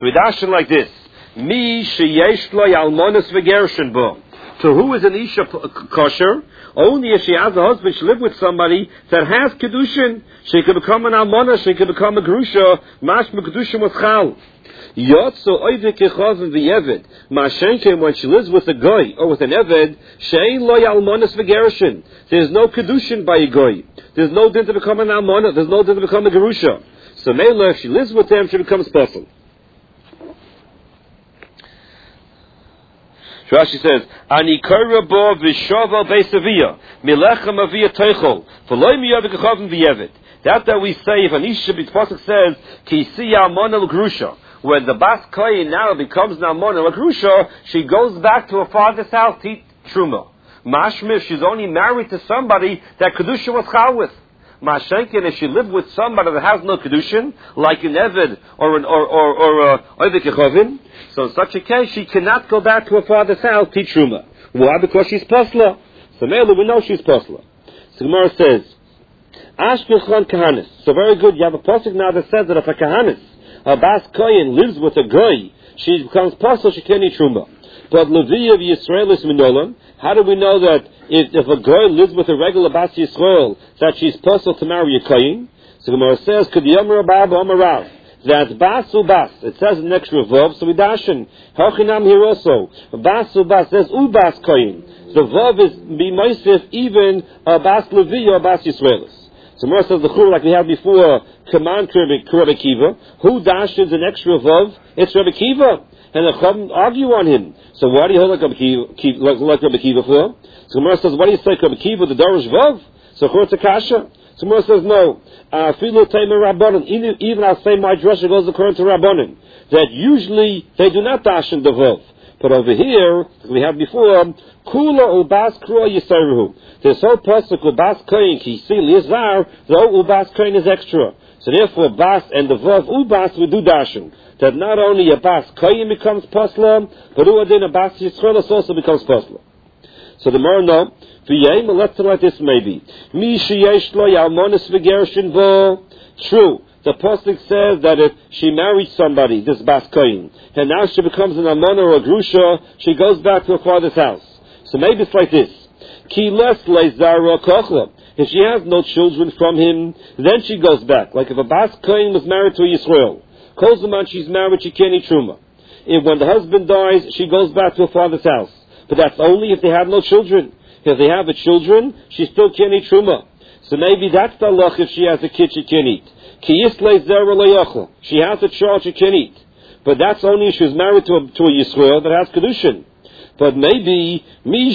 We dash it like this. Mi sheyesh lo almonos v'gershin bo. So who is an Isha kosher? Only if she has a husband, she lives with somebody that has Kedushin. She could become an Almana, she could become a Gerusha. Mashma Kedushin was Chal. Yotzo oivik echavim v'yeved. Mashenke, when she lives with a goy or with an eved, shein lo almonos v'gershin. There's no Kedushin by a goy. There's no din to become an Almana. There's no din to become a Gerusha. So Mela, if she lives with them, she becomes Pesel. Rashi says, "Ani kara bo v'shovel beisavia milechem avia teichol v'loy miyavik echavim v'yevet." That we say, if an isha b'tpasuk says ki si almona l'grusha, when the bas koyin now becomes an almona l'grusha, she goes back to her father's house to eat truma. Mashmir, she's only married to somebody that kedusha was chal with. Mashenkin, if she lived with somebody that has no kedushin, like an eved or oivik echavim, so in such a case, she cannot go back to her father's house to eat truma. Why? Because she's posla. So Mela, we know she's posla. So Gemara says, Ashkelchon kahanis. So very good. You have a pasuk now that says that if a kahanis, a bas koyin, lives with a goy, she becomes posla. She can't eat truma. But Levi of Yisrael is minolam. How do we know that if a girl lives with a regular bas Yisrael, that she's posla to marry a koyin? So Gemara says, Could yomer abab omarav. That's bas ubas. It says in the next vav, so we dashin. Hachinam here also. Bas ubas says ubas koyin. The vav is b'moisif even a bas levi or bas Yisraelis. So Gemara says the chur like we had before. Command Rebbe Kiva. Who dashes an extra vav? It's Rebbe Kiva, and the Chum argue on him. So why do you hold like Rebbe Kiva for? So Gemara says, what do you say, Rebbe Kiva, the Dorish vav? So chur it's a kasha. So Gemara says no. Even I'll say my drasha goes according to Rabbanan, that usually they do not dash in the vav. But over here, we have before, Kula ubas krua yisaruhu. This whole pasuk ubas koyin ki si lizar, the whole ubas koyin is extra. So therefore, bas and the vav ubas we do dashing. That not only a bas koyin becomes pasla, but uadin a bas yisraelis also becomes pasla. So the more no. Let's say like this maybe. True. The pasuk says that if she married somebody, this bas koyin, and now she becomes an almana or a grusha, she goes back to her father's house. So maybe it's like this. Ki les leizara kochla. If she has no children from him, then she goes back. Like if a bas koyin was married to a Yisrael, Kozaman she's married, she can't eat truma. If when the husband dies, she goes back to her father's house. But that's only if they have no children. If they have children, she still can't eat truma. So maybe that's the luck. If she has a kid, she can eat. She has a child, she can eat. But that's only if she's married to a Yisrael that has kedushin. But maybe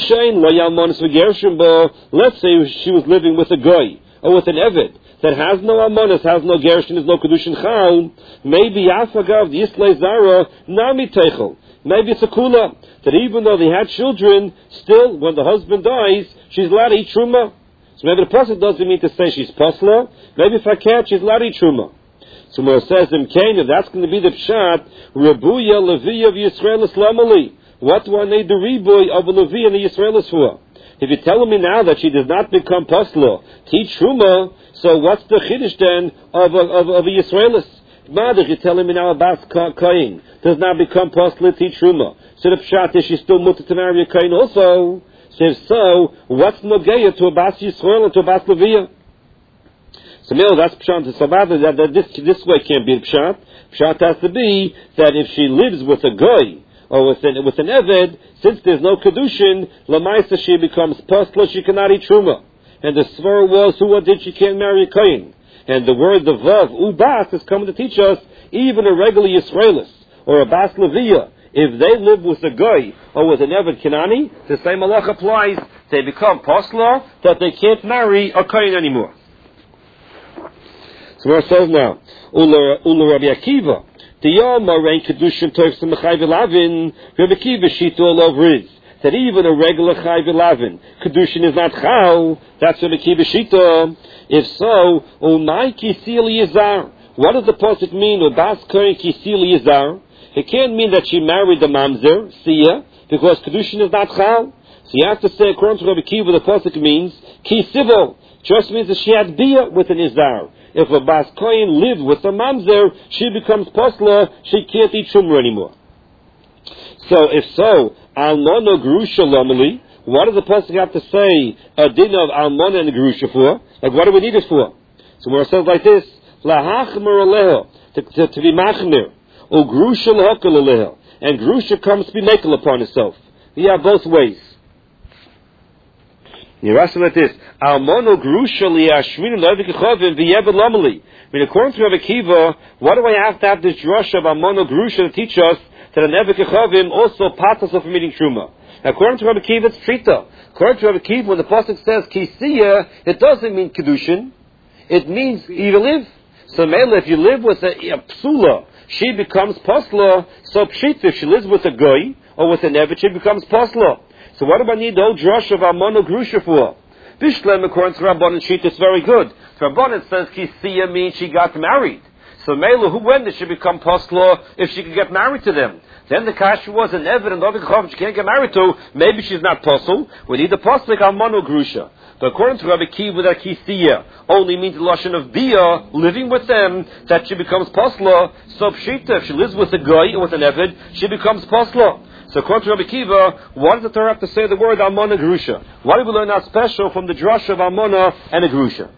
let's say she was living with a goy or with an eved that has no almonas, has no gershin, has no kedushin chal. Maybe afagav the Yislei Zara nami teichel. Maybe it's a kula, that even though they had children, still, when the husband dies, she's allowed to eat truma. So maybe the pasuk doesn't mean to say she's pasla. Maybe if I can't, she's allowed to eat truma. So when it says in Cain, if that's going to be the pshat, Rebuya Levi of Yisrael Islamali. What do I need the rebuy of a Levi and the Yisraelis for? If you're telling me now that she does not become pasla, teach truma, so what's the chiddush then of a Yisraelis? Madach, you're telling me now about Kain does not become pasla teach truma. So the pshat is she's still mutter to marry a Kain also. So if so, what's nogeya to a bas Yisrael and to a bas Leviya? So that's pshat. So that this way can't be pshat. Pshat has to be that if she lives with a goy or with an eved, since there's no kedushin, lamaisa she becomes pasla. She cannot eat truma. And the svar was who did she can't marry a Kain. And the word, the vav, ubas, is coming to teach us, even a regular Yisraelis, or a bas Leviya, if they live with a goy, or with an Eved Kanani, the same halach applies. They become pasla, that they can't marry a Kain anymore. So where it says now, Ula Rabbi Akiva, Tiyom Arein Kedushin Toif Semechai V'Lavin, Rabbi Akiva Shita all over is, that even a regular Chai V'Lavin, Kedushin is not Chal, that's Rabbi Akiva Shita. If so, Umay Kisil Yizar. What does the pasuk mean? Ubas Koyin Kisil Yizar. It can't mean that she married the mamzer, Sia, because kedushin is not chal. So you have to say, according to Rabbi Kiva, the pasuk means Kisivo. Just means that she had bia with an izar. if a Bas Kohen lived with a Mamzer, she becomes Posla, she can't eat Truma anymore. So, if so, Almona Gerusha Lomeli, what does the Pasuk have to say a din of Almona and Gerusha for? Like, what do we need it for? So, where it says like this, Lahachmer Aleha, to be Machmer, O Gerusha Lahakal Aleha, and Gerusha comes to be Mekel upon itself. You have both ways. You ask like this, Almono Gerusha Liashminu Levikachovim V'Yeved Lomeli. I mean, according to Rabbi Akiva, what do I have to have this drush of Almono Gerusha to teach us that a Nevikachovim also patas us from eating Truma? According to Rabbi Akiva, it's Trita. According to Rabbi Akiva, when the Pasuk says Kisiya, it doesn't mean Kedushin. It means you live. So, Mela, if you live with a Psula, she becomes Posla. So, Pshita, if she lives with a Goy or with a Nevet, she becomes Posla. So, what do I need the whole drush of Almono Gerusha for? Bishlem, according to Rabbanan Shita, it's very good. Rabbanan says Kisiya means she got married. So, Mela, when did she become Posla if she could get married to them? Then the kasha was an Eved and Dovik she can't get married to. Maybe she's not Posel. We need the Poslik Almono Gerusha. But according to Rabbi Akiva, that Kisiya only means the Lashon of Bia, living with them, that she becomes Posla. So Pshita, if she lives with a Goy or with an Eved, she becomes Posla. So according to Rabbi Akiva, why does the Torah have to say the word Almona Gerusha? Why do we learn that special from the drush of Almona and a Gerusha?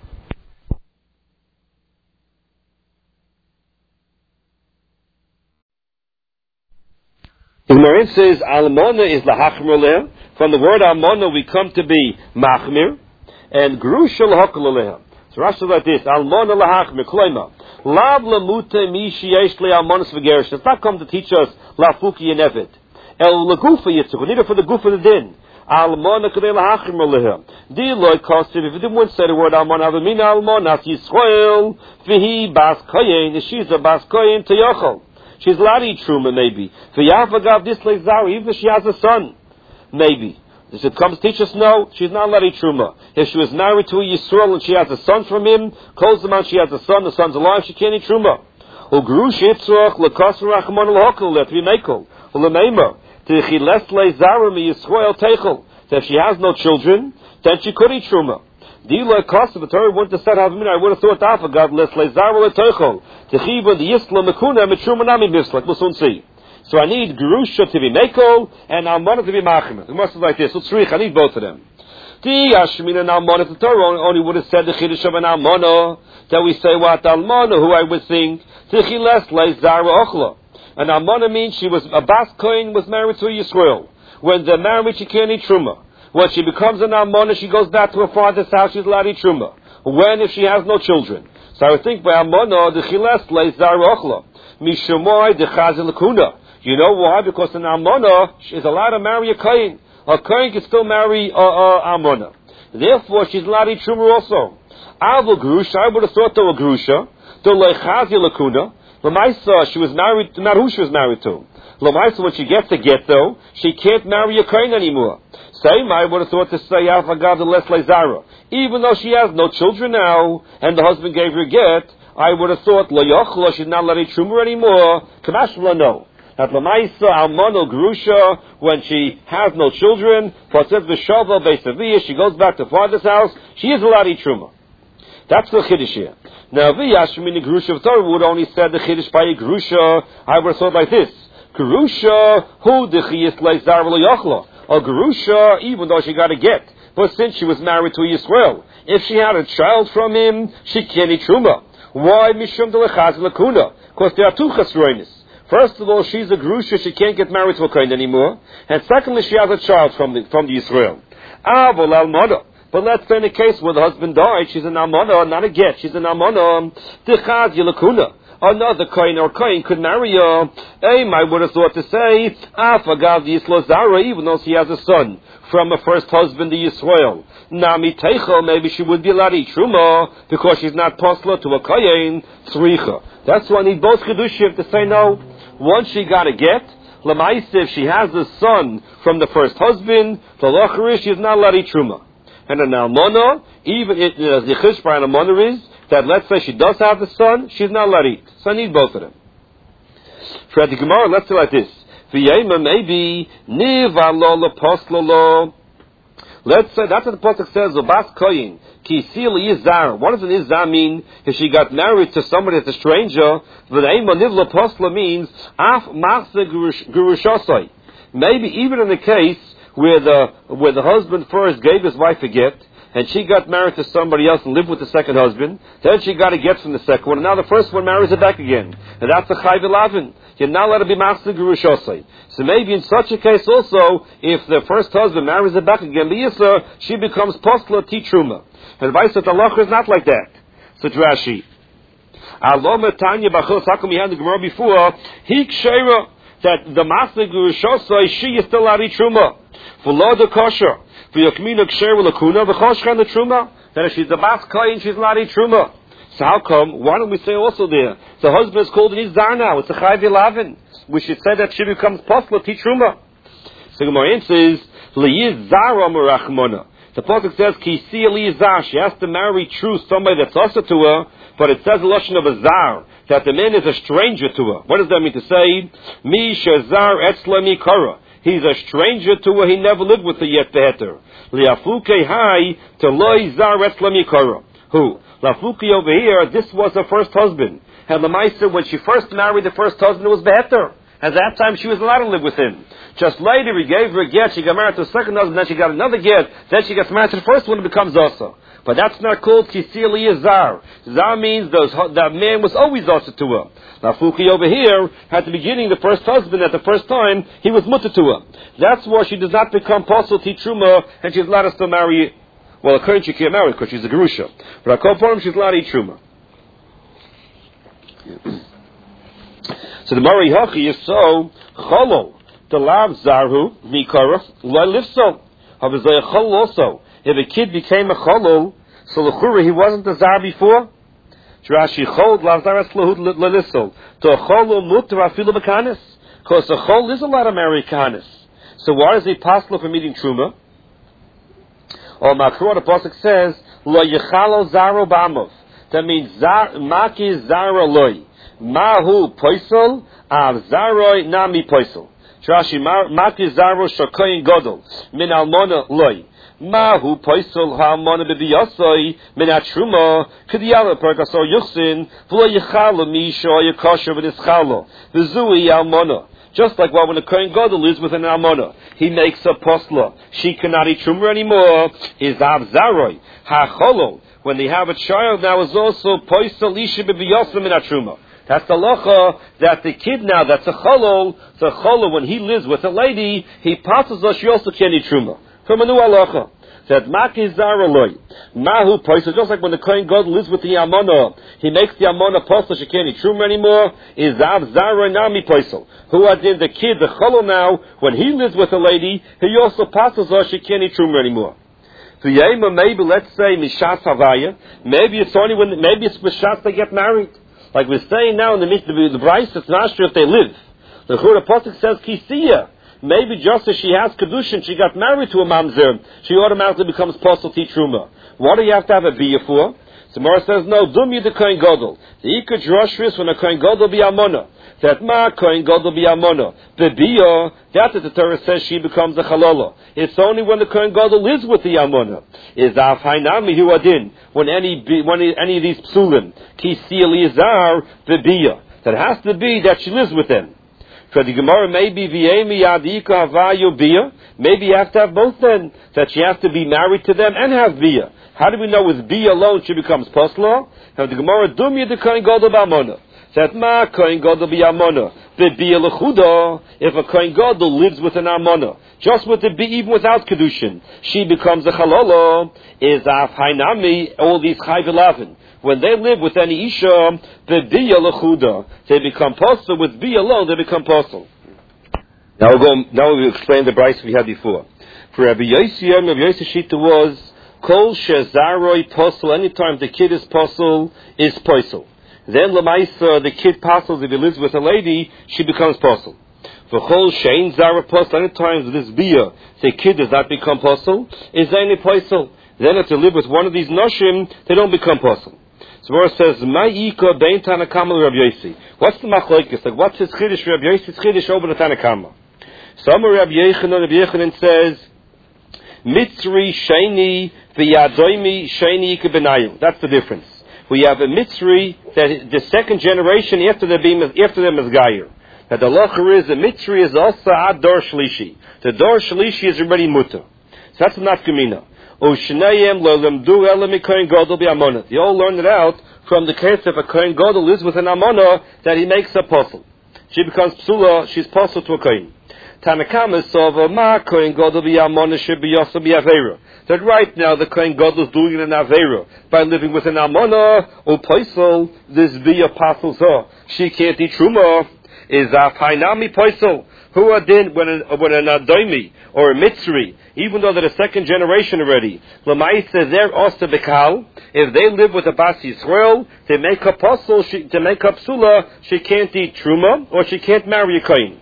The Gemara says, Almona is lahachmir leha. From the word Almona, we come to be machmir, and Gerusha lahakal leha. So Rashi says like this, Almona lahachmir, kloima, lav lamute mi sheyesh le almonas v'gerish. It's not come to teach us lafuki and evet. El lagufa yitzuk, we need it for the goof of the din. Almona kadei lahachmir leha. Diloi kostiv, if you didn't say the word Almona, avamina almona, Yisrael, v'hi bas koyin, she's a bas koyin to yochel. She's Lari Truma, maybe. V'yavagav dislei Zari, even if she has a son. Maybe. Does it come to teach us? No, she's not Lari Truma. If she was married to a Yisrael and she has a son from him, calls them out, she has a son, the son's alive, she can't eat Truma. U'grush yitzroch l'kos rachmon l'hokel letvi mekel. U'lemeima, t'chiles le Zara mi Yisrael techel. If she has no children, then she could eat Truma. Dila Kosta, the Torah wouldn't have said Havamina, I would have thought Afagad, Les Lezar Le Teichel, Techiva, the Yisla Mekuna, Mitrumanami Bislak, we'll soon see. So I need Gerusha to be Mekel, and Almona to be Machim. It must be like this. I need both of them. Di Yashmina and Almona, the Torah only would have said the Chiddush of an Almona, that we say what Almona, who I would think, Techiles Lezar Ochla. And Almona means she was, a Bas Kohen was married to a Yisrael. When they're married, she can't eat Truma. When she becomes an Almona, she goes back to her father's house, she's allowed to eat Truma. When, if she has no children? So I would think by Almona, the Chiles le Zarochla. Mishumoy de Chazil Lakuna. You know why? Because an Almona is allowed to marry a Kohen. A Kohen can still marry Almona. Therefore, she's allowed to eat Truma also. Avol Gerusha, I would have thought they were Gerusha. The le Chazil Lakuna. Lamaisa, she was married, not who she was married to. Lamaisa, when she gets a get though, she can't marry a Kohen anymore. Same, I would have thought to say Afagav the Les Lezara. Even though she has no children now, and the husband gave her a get, I would have thought Lo Yochla, she's not letting Truma anymore. Kamashla, no. That Lamaisa, Almono Gerusha, when she has no children, Pasef V'Shovel Beisaviyah, she goes back to father's house, she is allowed to eat Truma. That's the Chiddush here. Now, V'Yashmini Gerusha of Torah would only said the Chiddush by Gerusha, I would have thought like this. Gerusha, who the Chiyis Lezar Lo Yochla. A Gerusha, even though she got a get, but since she was married to Yisrael, if she had a child from him, she can't eat Truma. Why? Mishum de lechaz lakuna. Because there are two chasroinis. First of all, she's a Gerusha, she can't get married to a Kohen anymore. And secondly, she has a child from the Yisrael. Avol almana. But let's say in a case where the husband died, she's an almana, not a get, she's an almana. Dechaz yilakuna. Another Kohen or Kohen could marry her. I would have thought to say, Afagav Yislo Zara, even though she has a son from a first husband, the Yisrael. Nami Teichel, maybe she would be allowed to eat Truma, because she's not Posla to a Kohen, Tzricha. That's why I need both Chedushim to say no. Once she got a get, Lamaisa, if she has a son from the first husband, the Lacharish, she's not allowed to eat Truma. And an Almona, even if the Chish by an Almona is, that let's say she does have a son, she's not allowed to eat. So I need both of them. For the Gemara, let's do like this. V'yema maybe, niv alo leposlolo. Let's say that's what the pasuk says. Ubas koyin ki sil izar. What does an izar mean? If she got married to somebody that's a stranger, v'neima nivla posla means af machze gurushosai. Maybe even in the case where the husband first gave his wife a get, and she got married to somebody else and lived with the second husband, then she got a get from the second one, and now the first one marries her back again. And that's a chayv elavin. You're not allowed to be master gurushosai. So maybe in such a case also, if the first husband marries her back again, Liyasa, she becomes postla titruma. And the vice of the halacha is not like that. So Rashi. Aloma Tanya Bachil Sakum, we had the Gemara before, he kshera, that the master gurushosai, she is still ari truma. For law the kosher. For Yokmina Ksher Lakuna, the Choshkan the Truma, that if she's a Bas Koyin, she's not a Truma. So how come? Why don't we say also there? The husband is called an Izar now, it's a Chayv Elavin. We should say that she becomes Posla Ti Truma. So Gemara answers, Liyizar Amarachmona. The pasuk says, Ki si Eliyazar, she has to marry true somebody that's also to her, but it says the Lashon of a Zar, that the man is a stranger to her. What does that mean to say? Mi Shazar Etzla Mi Kara. He's a stranger to her, he never lived with her yet, beheter. Liafuke hai to loy zar etzlam yikara. Who? Lafuke over here, this was her first husband. And Lamaisa, when she first married the first husband, it was beheter. At that time, she was allowed to live with him. Just later, he gave her a get, she got married to the second husband, then she got another get, then she gets married to the first one and becomes also. But that's not called kisili zar. Zar means that man was always also to her. Now, Fuki over here, at the beginning, the first husband, at the first time, he was mutter to her. That's why she does not become posel titruma, and she's allowed to still marry. Well, according she can't marry because she's a gerusha. But I call for him, she's allowed to eat truma. So the Mari Hachi is so cholo the lav zarhu mikara lo lifso. Havazay chol also. If a kid became a cholo, so l'chura he wasn't a zar before. Rashi chol lav zar eslahud leliso. To a cholo mutar afilu b'kanis. Because a chol is allowed to marry kanis. So why is he possible from eating truma? Or Makro, the pasuk says lo yechalo zaro b'amov. That means maki zara loy. Mahu poisol av zaroi nami poisol. Rashi maki zaro shokoyin godol min almona loy. Mahu poisol ha'almona b'biyasoi min atruma k'diyala perkaso yuchsin v'lo yichalo mi shoy yakosher v'nischalo v'zui almona. Just like when a kohen gadol lives with an almona, he makes a posla. She cannot eat truma anymore. Is av zaroi ha'cholo. When they have a child now is also poisol isha b'biyasim min atruma. That's the locha that the kid now, that's a cholol. So a cholol, when he lives with a lady, he passes us, she also can't eat truma. From a new halacha. That maki zara loy. Mahu poisa, just like when the kohen gadol lives with the almona, he makes the almona posel, she can't eat truma anymore, is av zara nami poisel. Who are in the kid, the cholol now, when he lives with a lady, he also passes us, she can't eat truma anymore. So yema, maybe, let's say, mishas havaya, maybe it's only when, maybe it's mishas they get married. Like we're saying now in the Bryce, it's not sure if they live. The Chura Potik says Kisiya. Maybe just as she has Kedushin, she got married to a mamzer, she automatically becomes Posel Titruma. What do you have to have a biyah for? Samara says, no, Dumi the Kohen Gadol. The Ikad Roshris when a Kohen Gadol be Amona. That ma Kohen Gadol be Amona. The biyah, that's what the Torah says she becomes a Chalola. It's only when the Kohen Gadol lives with the Amona. Is Af Hainami Hu Adin. When any of these psulim, Kisi Eliezer, the biyah. That has to be that she lives with them. For the Gemara, maybe Viemi Yadika Havayu biyah. Maybe you have to have both then. That she has to be married to them and have biyah. How do we know with biyah alone she becomes posla? Now the Gemara, Dumya the Kohen Gadol b'Amona. That ma Kohen Gadol b'Amona. The biyah lechuda. If a Kohen Gadol lives with an Amona, just with the biyah, even without kedushin, she becomes a chalala. Is af hainami all these chayv elavin. When they live with any isha, the biyah lechuda, they become posel. With biyah alone, they become posel. Now we'll explain the Bryce we had before. For Rabbi Yossi, Rabbi Yossi Shita was kol shezaroi posel. Anytime the kid is posel, is posel. Then lemaisa, the kid posel. If he lives with a lady, she becomes posel. For kol shein zara posel. Anytime this biyah, the kid does not become posel, is any posel. Then if they live with one of these noshim, they don't become posel. So where it says, Ma'ika bein Tanakama Rabbi Yossi. What's the machlokes? Like, what's his chiddush? Rabbi Yossi's chiddush over the Tanakama. Some Rabbi Yechanan says, Mitzri Sheni v'Yadoimi Sheni Ikebenayu. That's the difference. We have a Mitzri that the second generation after them is Gayer. That the locher is a Mitzri is also Ad Dor Shlishi. The Dor Shlishi is already Mutter. So that's not Gemina. Ushnayim lo lemdu elam Kohen Gadol b'Amona. They all learned it out from the case of a Kohen Gadol is with an Amona that he makes a apostle. She becomes psula. She's apostle to a Kohen. Tanakama sova ma Kohen Gadol b'Amona shebiyosa b'Aveira. That right now the Kohen Gadol is doing it in Aveira by living with an Amona or Poisel. This be apostle so she can't eat truma. Is a Hainami Poisel. Who are then when an Adoimi or a Mitzri, even though they're the second generation already, Lamai says they're also Bekal. If they live with a Bas Yisrael, they make a apostle, to make up Sula, she can't eat Truma or she can't marry a Kohen.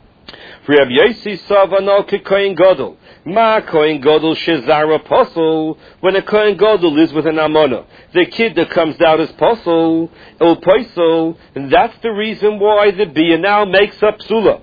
For Rabbi Yossi Savano Kohen Gadol. Ma Kohen Gadol Shezar apostle. When a Kohen Gadol lives with an Amona, the kid that comes out as apostle, or Poisel, and that's the reason why the Bia now makes up Sula.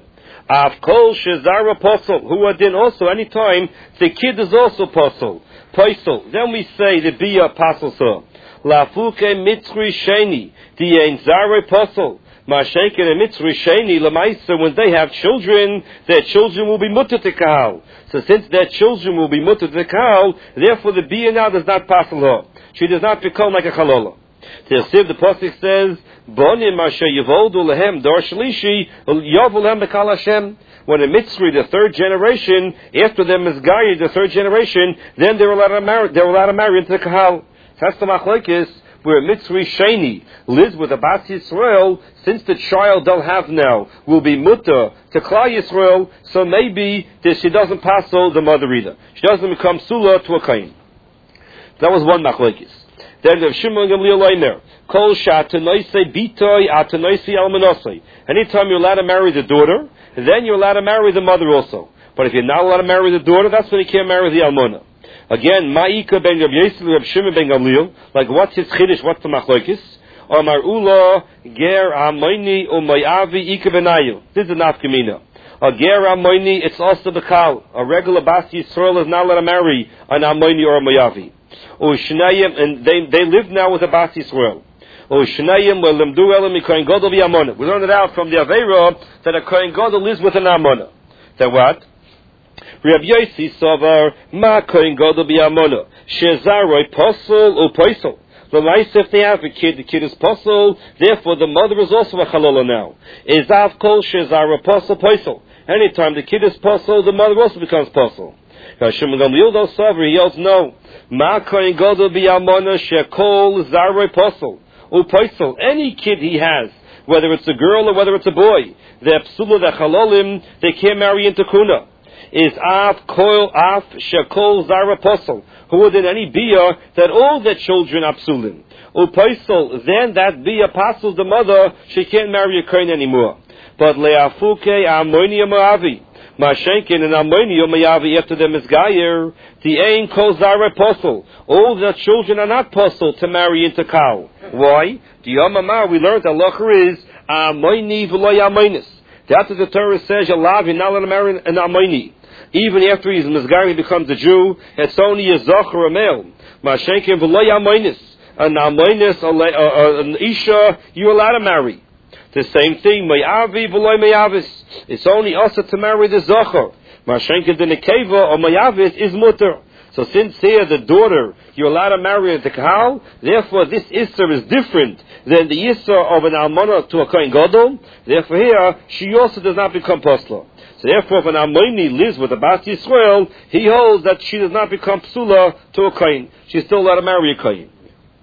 Avkol Shezar apostle, who are then also anytime the kid is also apostle. Poisel. Then we say the Bia apostle so. Lafuke Mitzri Sheni, the Ein Zar apostle. Mashake and Mitzri Sheni Lamaisa, when they have children, their children will be mutter to Kahal. So since their children will be mutter to Kahal, therefore the Bia now does not pass her. She does not become like a Chalola. The Pasuk says, Bonim Masha Yevoldu Lehem Dor Shlishi Yovul Lehem Bekal Hashem. When a Mitzri, the third generation, after them is Gaia, the third generation, then they're allowed to marry into the Kahal. That's the Machlokes, where a Mitzri Sheni lives with a Bas Yisrael, since the child they'll have now will be Mutter to Klal Yisrael, so maybe she doesn't pass the mother either. She doesn't become Sula to a Kain. That was one Machlokes. Then the Shimon Gamliel Leimer, Kol Shatanoisei Bitoy Atanoisei Almanosei. Anytime you're allowed to marry the daughter, then you're allowed to marry the mother also. But if you're not allowed to marry the daughter, that's when you can't marry the Almona. Again, Ma'ika ben Rabbi Yossi, Rabbi Shimon ben Gamliel, like what's his chiddush, what's the machlokes? Or Mar'ula, Ger Amoini, Umayavi, Ika benayu. This is not Gemina. A Ger Amoini, it's also the Kal. A regular Bas Yisrael is not allowed to marry an Amoini or a Mayavi. Shnayim, and they live now with a Bas Yisrael. Shnayim, Lemdu Elam, Kohen Gadol v'Amona. We learned it out from the Aveira that a Kohen Gadol lives with an Amona. That what? Rabbi Yossi Savar Ma Kohen Gadol b'Amona Shezaroi Posel or Poisel. The nice if they have a kid, the kid is Posel. Therefore, the mother is also a Chalola now. Ezav Kol Shezara Posel Poisel. Anytime the kid is Posel, the mother also becomes Posel. Shimon Gamliel though Savar, he yells no. Ma Kohen Gadol b'Amona Shekol Zaroi Posel or Poisel. Any kid he has, whether it's a girl or whether it's a boy, the Psula, the Chalolim, they can't marry into Kuna. Is Av Shekol Zara Posel, who would in any Bia that all their children are Psulim. Upaisel, then that Bia passes the mother, she can't marry a Kohen anymore. But Leafuke Amonia Moavi, Mashenkin and Amonia Moavi after them is Gayer, the Ein Kol Zara Posel. All their children are not Posel to marry into Kal. Why? The Yomamar, we learned that Locher is Amoni V'lo Yamonis. That's what the Torah says, Yalav, you're not allowed to marry an Amoni. Even after he's Mizgar, he becomes a Jew, it's only a Zoch or a male. Mashenkim v'lo yamonis. An Amonis, an Isha, you're allowed to marry. The same thing, Mayavi v'lo Mayavis. It's only also to marry the Zocher. Mashenkim the Nekeva or Mayavis is Mutter. So since here the daughter, you're allowed to marry the Kahal, therefore this Isser is different than the Isser of an Almana to a Kohen Gadol. Therefore here, she also does not become Posla. So therefore, if an Amoini lives with a Bas Yisrael, he holds that she does not become Psula to a Kohen. She's still allowed to marry a Kohen.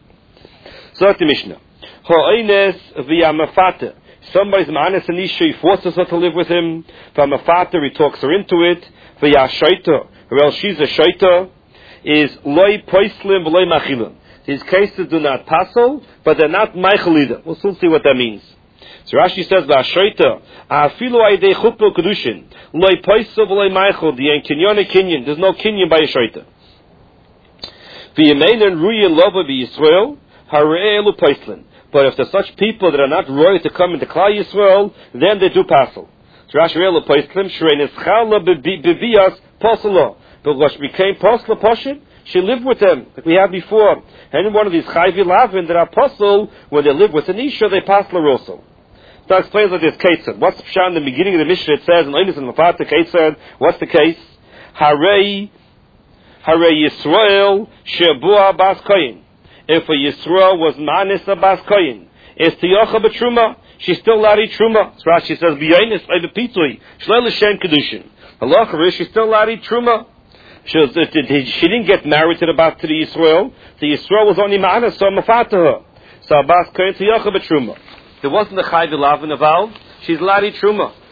So that's the Mishnah. Ha'ines via Mafata. Somebody's Ma'anes and Isha, he forces her to live with him. Via Mafata, he talks her into it. Via Shaita, or else she's a Shaita, is Loi Poislim v'Loi Machilim. These cases do not passel, but they're not Meichel. We'll soon see what that means. So Rashi says, "V'ashoita afilu aydei chupel kedushin loy poisav loy meichel the kinyon kinyon. There's no kinyon by a shoita. V'yemeinen ruyin lova v'Yisrael harei elu poislin. But if there's such people that are not royal to come into Klal Yisrael, then they do passel. So Rashi elu poislin shrein eschala bevias poselo. But Rosh became Posla Poshin, she lived with them, like we had before. Any one of these Chayvi Lavin that are Posel, when they live with an Isha, they pass Laroso. So it explains like this, Ketzad. What's the Pshat in the beginning of the Mishnah? It says, in Oinis and Mafata, Ketzad, what's the case? Harei Yisrael Shebua Bas Koyin. If a Yisrael was Manis Bas Koyin, it's Tiyocha B'Truma, she's still allowed to eat Truma. So Rashi says, B'Yonis Oiv Pitui, Shlel L'Shem Kedushin. Halacha is she's still allowed to eat Truma. She didn't get married to the Yisrael. The Yisrael was only Manis, so Mafata her. So Bas Koyin Tiyocha B'Truma. There wasn't a Chayv Lavin involved. She's allowed to eat Truma.